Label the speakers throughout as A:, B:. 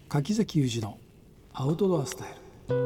A: 柿崎裕二のアウトドアスタイル。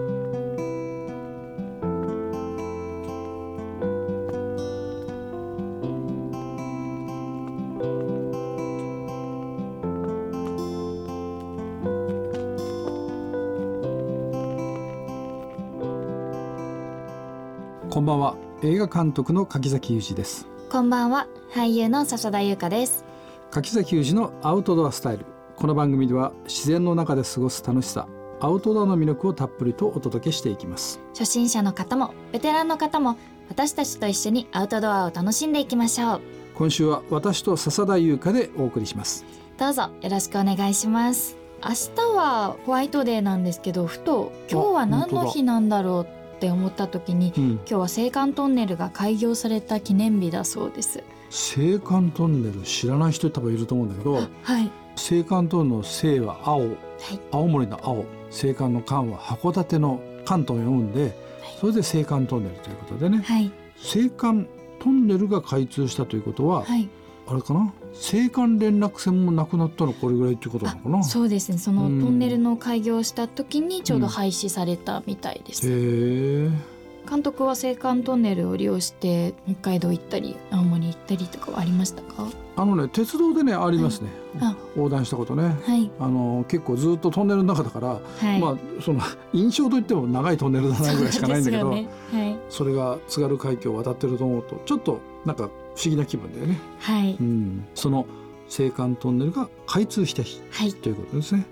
A: こんばんは。映画監督の柿崎裕二です。
B: こんばんは。俳優の笹田優香です。
A: 柿崎裕二のアウトドアスタイル。この番組では自然の中で過ごす楽しさ、アウトドアの魅力をたっぷりとお届けしていきます。
B: 初心者の方もベテランの方も私たちと一緒にアウトドアを楽しんでいきましょう。
A: 今週は私と笹田優香でお送りします。
B: どうぞよろしくお願いします。明日はホワイトデーなんですけど、ふと今日は何の日なんだろうって思った時に、今日は青函トンネルが開業された記念日だそうです。
A: 青函トンネル知らない人多分いると思うんだけど、
B: はい、
A: 青函トンネルの青は青、青森の青、青函の函は函館の函と読むんで、それで青函トンネルということでね、青函トンネルが開通したということは、あれかな、青函連絡船もなくなったのこれぐらいっていうことなのかな。
B: そうですね、そのトンネルの開業した時にちょうど廃止されたみたいです。監督は青函トンネルを利用して北海道行ったり青森行ったりとかはありましたか？
A: 鉄道でねありますね、横断したことね、結構ずっとトンネルの中だから、その印象といっても長いトンネルだなぐらいしかないんだけど、それが津軽海峡を渡ってると思うとちょっとなんか不思議な気分だよね。その青函トンネルが開通した日、ということですね。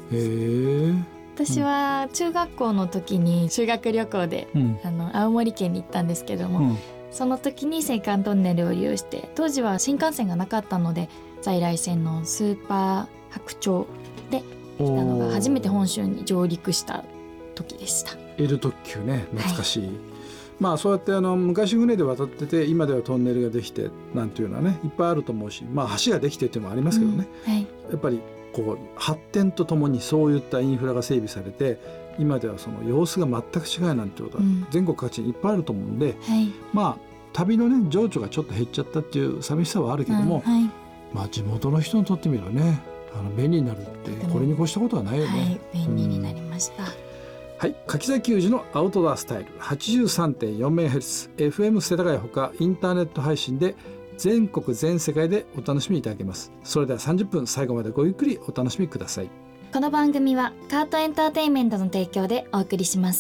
B: 私は中学校の時に修学旅行で、青森県に行ったんですけども、その時に青函トンネルを利用して、当時は新幹線がなかったので在来線のスーパー白鳥で来たのが初めて本州に上陸した時でした。
A: L 特急ね、懐かしい。そうやって昔船で渡ってて今ではトンネルができてなんていうのはねいっぱいあると思うし、橋ができてっていうのもありますけどね、やっぱりこう発展とともにそういったインフラが整備されて今ではその様子が全く違いなんてことは全国各地にいっぱいあると思うんで、旅のね情緒がちょっと減っちゃったっていう寂しさはあるけども、地元の人にとってみればね便利になるってこれに越したことはないよね。
B: 便利になりました。
A: 柿崎裕二のアウトドアスタイル 83.4MHz FM 世田谷ほかインターネット配信で全国全世界でお楽しみいただけます。それでは30分最後までごゆっくりお楽しみください。
B: この番組はカートエンターテインメントの提供でお送りします。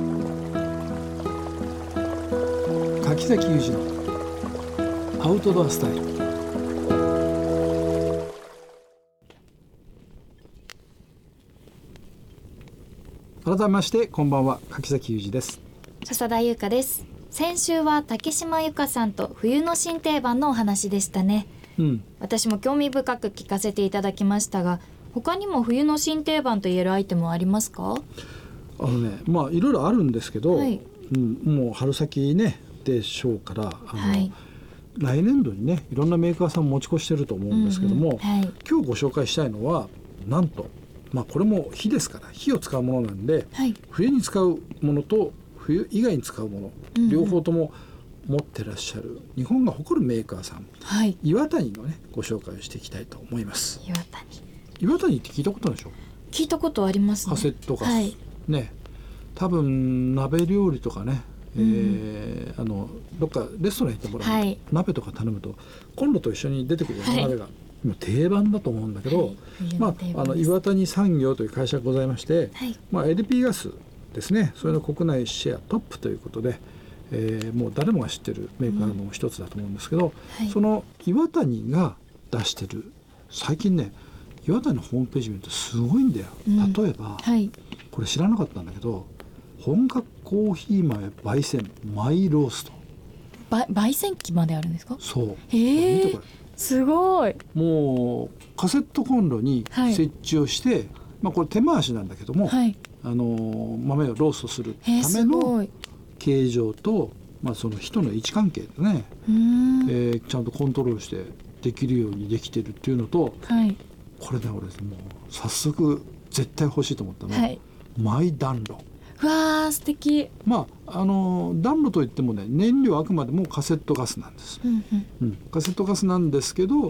A: 柿崎裕二のアウトドアスタイル。改めましてこんばんは、柿崎裕二です。
B: 笹田優香です。先週は竹島由香さんと冬の新定番のお話でしたね。私も興味深く聞かせていただきましたが、他にも冬の新定番と言えるアイテムはありますか？
A: いろいろあるんですけど、もう春先ねでしょうから、来年度にねいろんなメーカーさん持ち越してると思うんですけども、今日ご紹介したいのはなんとこれも火ですから火を使うものなんで、冬に使うものと冬以外に使うもの、両方とも持ってらっしゃる日本が誇るメーカーさん、岩谷のねご紹介をしていきたいと思います。岩谷って聞いたことないでしょ？聞
B: いたことありますね。
A: カセットガス、多分鍋料理とかね、どっかレストラン行ってもらう、鍋とか頼むとコンロと一緒に出てくるような鍋が、定番だと思うんだけど、岩谷産業という会社がございまして、LP ガスですね、それの国内シェアトップということで、もう誰もが知ってるメーカーの一つだと思うんですけど、その岩谷が出してる最近ね岩谷のホームページ見るとすごいんだよ。例えば、これ知らなかったんだけど、本格コーヒー豆焙煎マイロースト、
B: 焙煎機まであるんですか？そう、見てこれすごい。も
A: うカセットコンロに設置をして、これ手回しなんだけども、豆をローストするための形状と、その人の位置関係でね、ちゃんとコントロールしてできるようにできてるっていうのと、これね俺もう早速絶対欲しいと思ったの、マイ暖炉。
B: わー素敵。
A: 暖炉といってもね燃料はあくまでもカセットガスなんです、カセットガスなんですけど、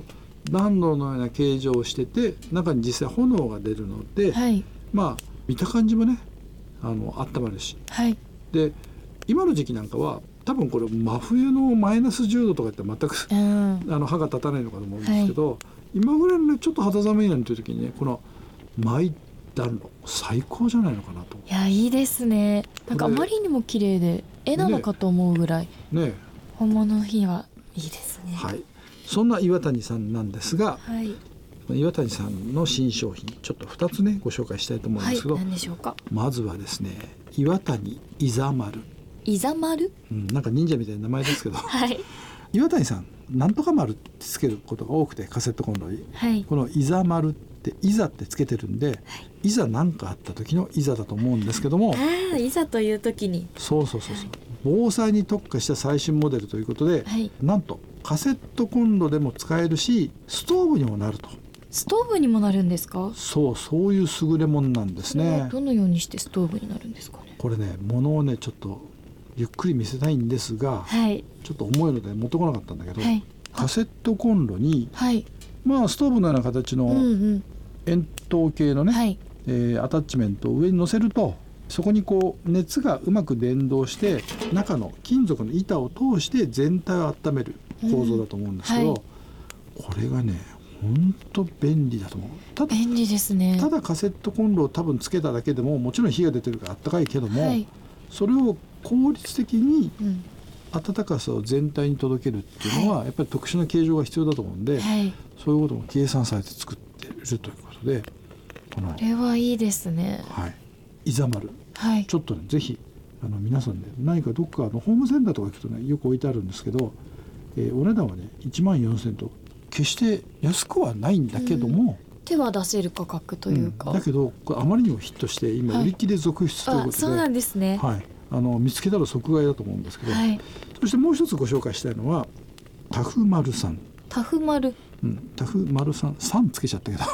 A: 暖炉のような形状をしてて中に実際炎が出るので、
B: はい、
A: まあ見た感じもね温まるし、
B: はい、
A: で今の時期なんかは多分これ真冬のマイナス10度とかって全く、歯が立たないのかと思うんですけど、はい、今ぐらいの、ね、ちょっと肌寒いなんていう時にねこのマイ暖炉最高じゃないのかなと。
B: いやいいですね。なんかあまりにも綺麗で絵なのかと思うぐらい、ね、本物の日はいいですね。
A: はい、そんな岩谷さんなんですが、
B: はい、
A: 岩谷さんの新商品ちょっと2つねご紹介したいと思うんですけど、
B: はい、何でしょうか。
A: まずはですね岩谷いざ丸。
B: いざ丸、
A: なんか忍者みたいな名前ですけど、
B: はい、
A: 岩谷さんなんとか丸ってつけることが多くてカセットコンロに、はい、このいざ丸っていざってつけてるんで、はい、いざ何かあった時のいざだと思うんですけども、
B: いざという時に
A: そう、防災に特化した最新モデルということで、はい、なんとカセットコンロでも使えるしストーブにもなると。
B: ストーブにもなるんですか？
A: そういう優れものなんですね。
B: どのようにしてストーブになるんですかね。
A: これね物をねちょっとゆっくり見せたいんですが、はい、ちょっと重いので持ってこなかったんだけど、はい、カセットコンロに、はい、まあストーブのような形の円筒形のね、はい、アタッチメントを上に乗せるとそこにこう熱がうまく伝導して中の金属の板を通して全体を温める構造だと思うんですけど、はい、これがね本当便利だと思う。ただ
B: 便利ですね。
A: ただカセットコンロを多分つけただけでももちろん火が出てるからあったかいけども、はい、それを効率的に温かさを全体に届けるっていうのは、やっぱり特殊な形状が必要だと思うんで、はい、そういうことも計算されて作っているということで、
B: これはいいですね。
A: はい、いざ丸、はい、ちょっとねぜひ皆さんね何かどっかホームセンターとか行くとねよく置いてあるんですけど、お値段はね14,000と決して安くはないんだけども、
B: 手は出せる価格というか、
A: だけどこれあまりにもヒットして今売り切れ続出ということで、
B: そうなんですね。
A: はい、見つけたら即買いだと思うんですけど、はい、そしてもう一つご紹介したいのはタフ丸さん。
B: タフ丸、
A: タフ丸さん3つけちゃったけど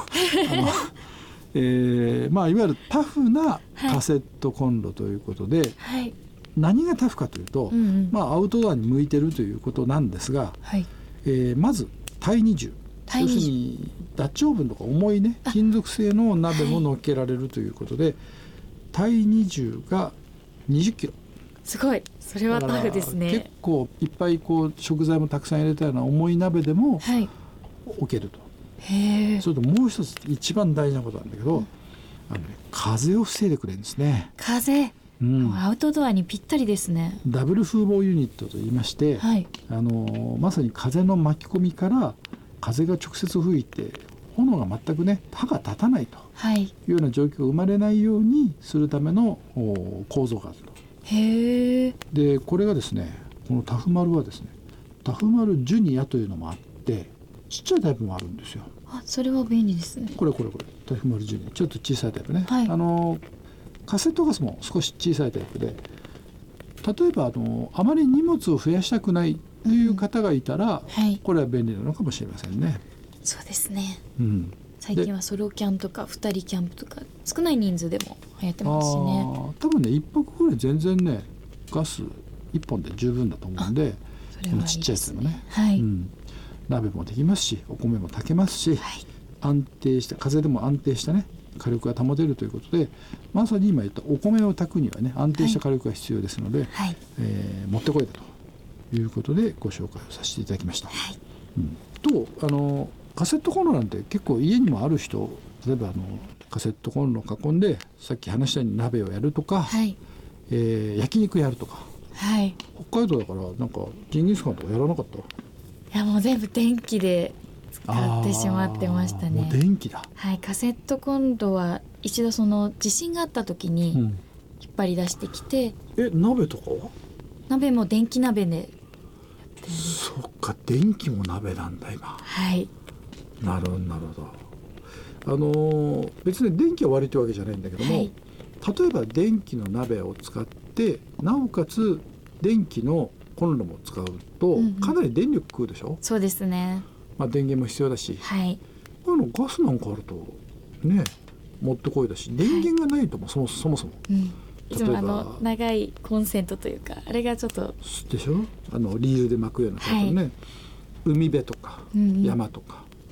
A: まあいわゆるタフなカセットコンロということで、はい、何がタフかというと、まあアウトドアに向いてるということなんですが、はい、まず耐荷重、要するにダッチオーブンとか重いね金属製の鍋も乗っけられるということで、はい、耐荷重が20キロ。
B: すごい、それはタフですね。
A: 結構いっぱいこう食材もたくさん入れたような重い鍋でも置けると。へえ。それともう一つ一番大事なことなんだけど、風を防いでくれるんですね。
B: 風、アウトドアにぴったりですね。
A: ダブル風防ユニットといいまして、はい、まさに風の巻き込みから風が直接吹いて炎が全くね刃が立たないというような状況が生まれないようにするための構造があると。へえ。でこれがですね、このタフ丸はですねタフ丸ジュニアというのもあってちっちゃいタイプもあるんですよ。
B: それは便利ですね。
A: これタフ丸ジュニア、ちょっと小さいタイプね、はい、カセットガスも少し小さいタイプで、例えばあまり荷物を増やしたくないという方がいたら、はい、これは便利なのかもしれませんね。
B: そうですね、最近はソロキャンとか2人キャンプとか少ない人数でも流行ってますしね。
A: 多分ね1泊ぐらい全然ねガス1本で十分だと思うんで、
B: それはいいですね。ちっちゃいやつでもね、
A: はい、鍋もできますしお米も炊けますし、はい、安定した風でも安定したね火力が保てるということで、まさに今言ったお米を炊くにはね安定した火力が必要ですので、はい、もってこいだということでご紹介をさせていただきました。はい、とカセットコンロなんて結構家にもある人、例えばカセットコンロを囲んでさっき話したように鍋をやるとか、はい、焼肉やるとか、はい、北海道だからなんかジンギスカンとかやらなかった？
B: いやもう全部電気で使ってしまってましたね。
A: もう電気だ。
B: はい、カセットコンロは一度地震があった時に引っ張り出してきて、
A: 鍋とかは？鍋
B: も電気鍋で。
A: そっか、電気も鍋なんだ今。
B: はい。
A: なるほど。別に電気は悪いというわけじゃないんだけども、はい、例えば電気の鍋を使ってなおかつ電気のコンロも使うと、かなり電力食うでしょ。
B: そうですね。
A: 電源も必要だし、
B: はい、
A: ガスなんかあるとねもってこいだし、電源がないともそもそも、
B: いつも長いコンセントというかあれがちょっと
A: でしょ、リールで巻くようなタイプのね、海辺とか山とか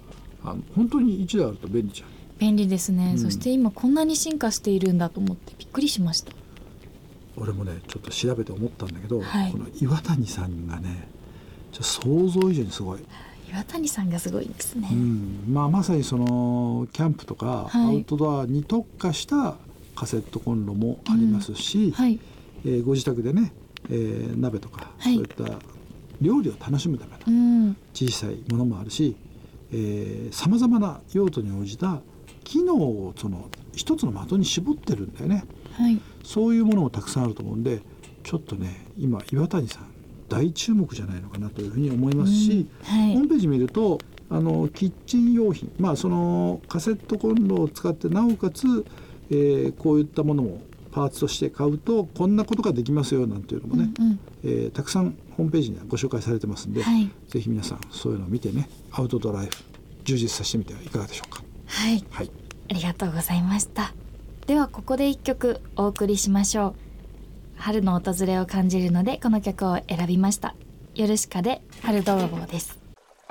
A: 本当に1台あると便利じゃん。
B: 便利ですね、そして今こんなに進化しているんだと思ってびっくりしました。
A: 俺もねちょっと調べて思ったんだけど、
B: はい、
A: この岩谷さんがね想像以上にすごい。
B: 岩谷さんがすごいですね、
A: まさにそのキャンプとかアウトドアに特化したカセットコンロもありますし、ご自宅でね、鍋とか、そういった料理を楽しむための小さいものもあるし、さまざまな用途に応じた機能をその一つの的に絞ってるんだよね、そういうものもたくさんあると思うんで、ちょっとね今岩谷さん大注目じゃないのかなというふうに思いますし、ホームページ見るとキッチン用品、そのカセットコンロを使ってなおかつ、こういったものもパーツとして買うとこんなことができますよなんていうのもね、たくさんホームページにはご紹介されてますんで、ぜひ皆さんそういうのを見てねアウトドアライフ充実させてみてはいかがでしょうか。
B: はい、ありがとうございました。ではここで一曲お送りしましょう。春の訪れを感じるのでこの曲を選びました。ヨルシカで春泥棒です。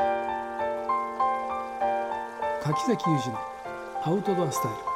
A: 柿崎裕二のアウトドアスタイル。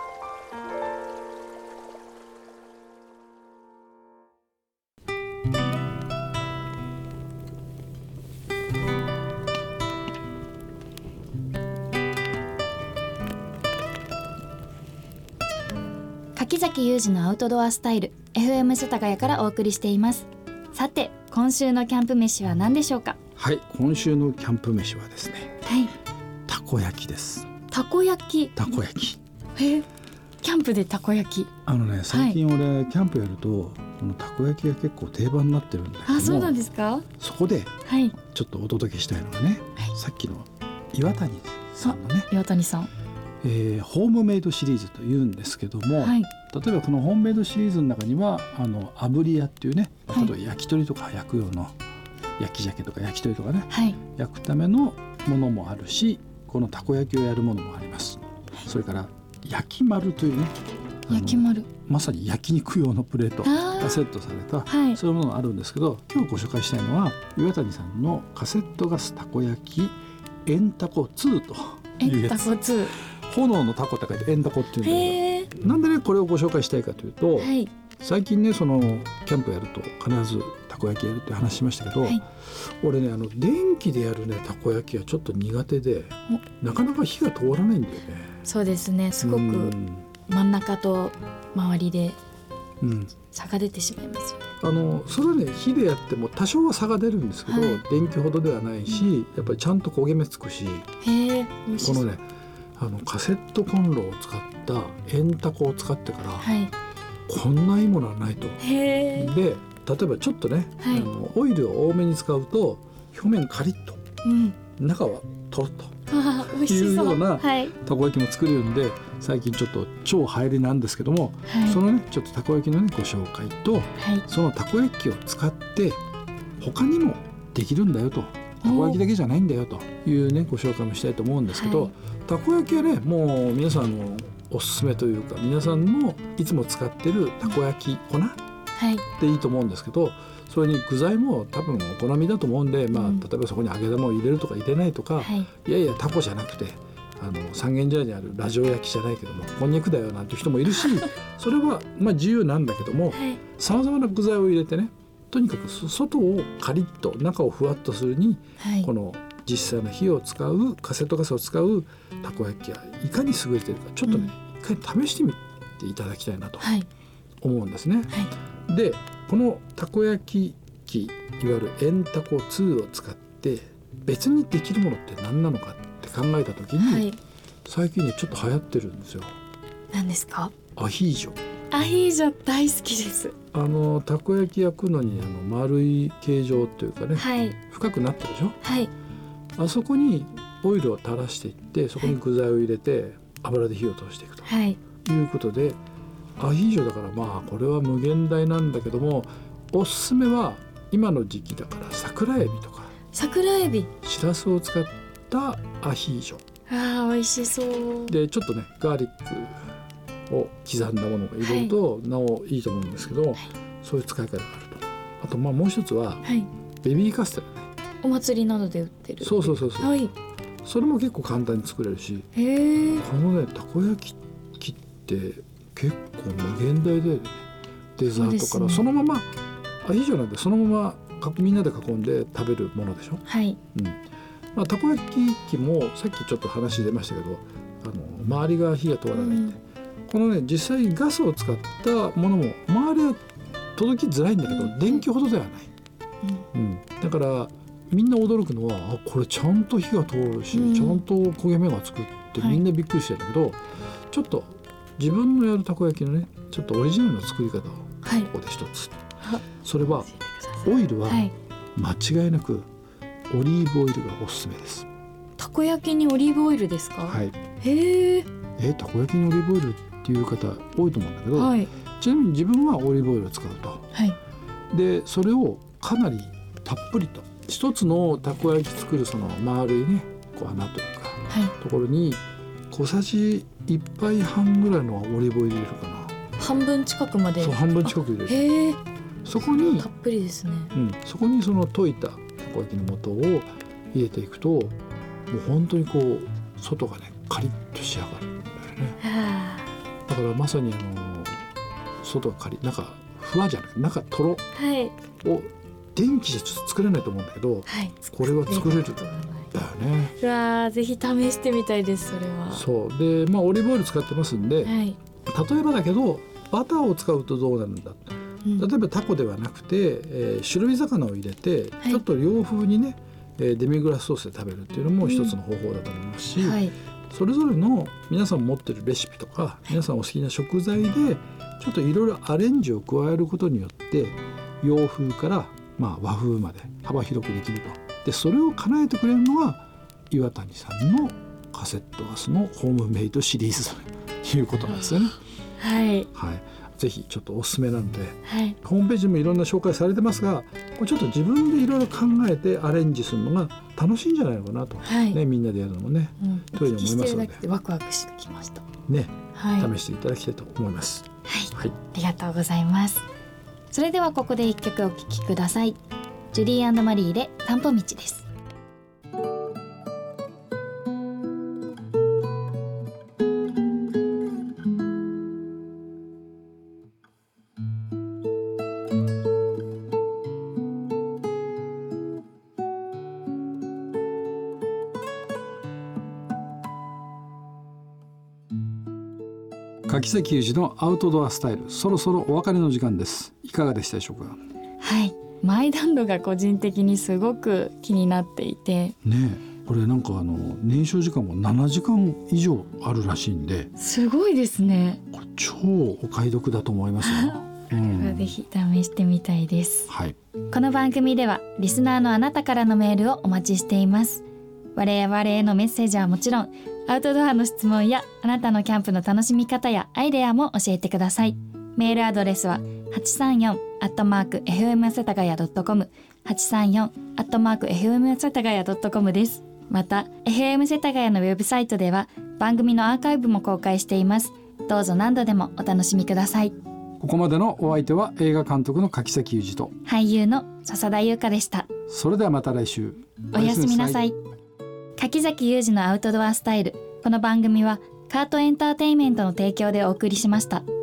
B: 柿崎裕二のアウトドアスタイル FM 世田谷からお送りしています。さて今週のキャンプ飯は何でしょうか。
A: はい、今週のキャンプ飯はですね、たこ焼きです。
B: たこ焼き。
A: たこ焼き。
B: キャンプでたこ焼き。
A: 最近俺、キャンプやるとこのたこ焼きが結構定番になってるんだけども。
B: そうなんですか。
A: そこでちょっとお届けしたいのがね、さっきの岩谷さんのね、
B: 岩谷さん、
A: ホームメイドシリーズというんですけども、例えばこのホームメイドシリーズの中には炙り屋っていうね、例えば焼き鳥とか焼く用の焼き鮭とか焼き鳥とかね、焼くためのものもあるし、このたこ焼きをやるものもあります。それから焼き丸というね、
B: 焼き丸、
A: まさに焼肉用のプレートがセットされた、そういうものがあるんですけど、今日ご紹介したいのは岩谷さんのカセットガスたこ焼きエンタコ2というやつ。エンタコ2、炎のタコって書いてエンタコっていうんだけど、なんでねこれをご紹介したいかというと、最近ねそのキャンプやると必ずたこ焼きやるって話しましたけど、俺ね電気でやるねたこ焼きはちょっと苦手で、なかなか火が通らないんだよね。
B: そうですね、すごく真ん中と周りで差が出てしまいますよね。
A: それはね火でやっても多少は差が出るんですけど、電気ほどではないし、やっぱりちゃんと焦げ目つくし、このねカセットコンロを使ったエンタコを使ってから、こんないいものはないと。で例えばちょっとね、オイルを多めに使うと表面カリッと、中はトロッというようなたこ焼きも作れるんで、最近ちょっと超流行りなんですけども、そのねちょっとたこ焼きのねご紹介と、そのたこ焼きを使って他にもできるんだよと、たこ焼きだけじゃないんだよというねご紹介もしたいと思うんですけど、たこ焼きはねもう皆さんのおすすめというか、皆さんもいつも使ってるたこ焼き粉でいいと思うんですけど、それに具材も多分お好みだと思うんで、例えばそこに揚げ玉を入れるとか入れないとか、いやいやタコじゃなくて三軒茶屋にあるラジオ焼きじゃないけどもこんにゃくだよなんていう人もいるし、それは自由なんだけども、さまざまな具材を入れてね、とにかく外をカリッと中をふわっとするに、この実際の火を使うカセットガスを使うたこ焼きがいかに優れているか、ちょっとね、一回試してみていただきたいなと思うんですね。でこのたこ焼き器、いわゆるエンタコ2を使って別にできるものって何なのかって考えた時に、最近ねちょっと流行ってるんですよ。
B: 何ですか。
A: アヒージョ。
B: アヒージョ大好きです。
A: たこ焼き焼くのに丸い形状というかね、深くなってるでしょ。あそこにオイルを垂らしていって、そこに具材を入れて油で火を通していくということで、アヒージョだからこれは無限大なんだけども、おすすめは今の時期だから桜エビとか、
B: 桜エビ、
A: しらすを使ったアヒージョ。
B: 美味しそう
A: で、ちょっとねガーリックを刻んだものを入れるとなおいいと思うんですけど、そういう使い方があると。あともう一つは、ベビーカステラね。
B: お祭りなどで売ってる。
A: そう、 それも結構簡単に作れるし、このねたこ焼き器って結構無限大で、デザートからそのままアヒージョなんでそのままみんなで囲んで食べるものでしょ。
B: はい、
A: たこ焼き器もさっきちょっと話出ましたけど、周りが火が通らないって、このね実際ガスを使ったものも周りは届きづらいんだけど、電気ほどではない、だからみんな驚くのはこれちゃんと火が通るし、ちゃんと焦げ目がつくってみんなびっくりしてるんだけど、ちょっと自分のやるたこ焼きのねちょっとオリジナルの作り方をここで一つ、それはオイルは間違いなくオリーブオイルがおすすめです。
B: たこ焼きにオリーブオイルですか？
A: はい。
B: へえ。
A: たこ焼きにオリーブオイルっていう方多いと思うんだけど、ちなみに自分はオリーブオイルを使うと、でそれをかなりたっぷりと一つのたこ焼き作るその丸いねこう穴というか、ところに小さじ1杯半ぐらいのオリーブオイル入れるかな。
B: 半分近くまで。
A: そう、半分近く入れる。
B: へえ。
A: そこに
B: たっぷりですね。
A: そこにその溶いたたこ焼きの素を入れていくと、もう本当にこう外がねカリッと仕上がるんだよね。だからまさに外がカリッ、中ふわじゃなくて中とろを電気じゃちょっと作れないと思うんだけど、これは作れるんだよね。
B: うわ、ぜひ試してみたいです。それは
A: そうで、オリーブオイル使ってますんで、例えばだけどバターを使うとどうなるんだ、例えばタコではなくて、白身魚を入れて、ちょっと洋風にねデミグラスソースで食べるっていうのも一つの方法だと思いますし、それぞれの皆さん持ってるレシピとか、皆さんお好きな食材でちょっといろいろアレンジを加えることによって洋風から和風まで幅広くできると。でそれを叶えてくれるのが岩谷さんのカセットガスのホームメイドシリーズということなんですよね。ぜひちょっとおすすめなので、ホームページでもいろんな紹介されてますが、ちょっと自分でいろいろ考えてアレンジするのが楽しいんじゃないのかなと、みんなでやるのもね、というふうに思いますので、
B: ワクワクしてきました
A: ね、試していただきたいと思います。
B: ありがとうございます。それではここで一曲お聴きください。ジュリー&マリーで散歩道です。
A: 柿崎裕二のアウトドアスタイル、そろそろお別れの時間です。いかがでしたでしょうか？
B: マイ暖炉が個人的にすごく気になっていて
A: ね、これなんか燃焼時間も7時間以上あるらしいんで、
B: すごいですね。
A: これ超お買い得だと思いますよ。
B: ぜひ試してみたいです。
C: この番組ではリスナーのあなたからのメールをお待ちしています。我々へのメッセージはもちろん、アウトドアの質問やあなたのキャンプの楽しみ方やアイデアも教えてください。メールアドレスは834@fm世田谷.com 834@fm世田谷.com です。また FM 世田谷のウェブサイトでは番組のアーカイブも公開しています。どうぞ何度でもお楽しみください。
A: ここまでのお相手は映画監督の柿崎裕二と
C: 俳優の笹田優香でした。
A: それではまた来週。
C: おやすみなさい。柿崎裕二のアウトドアスタイル。この番組はカートエンターテインメントの提供でお送りしました。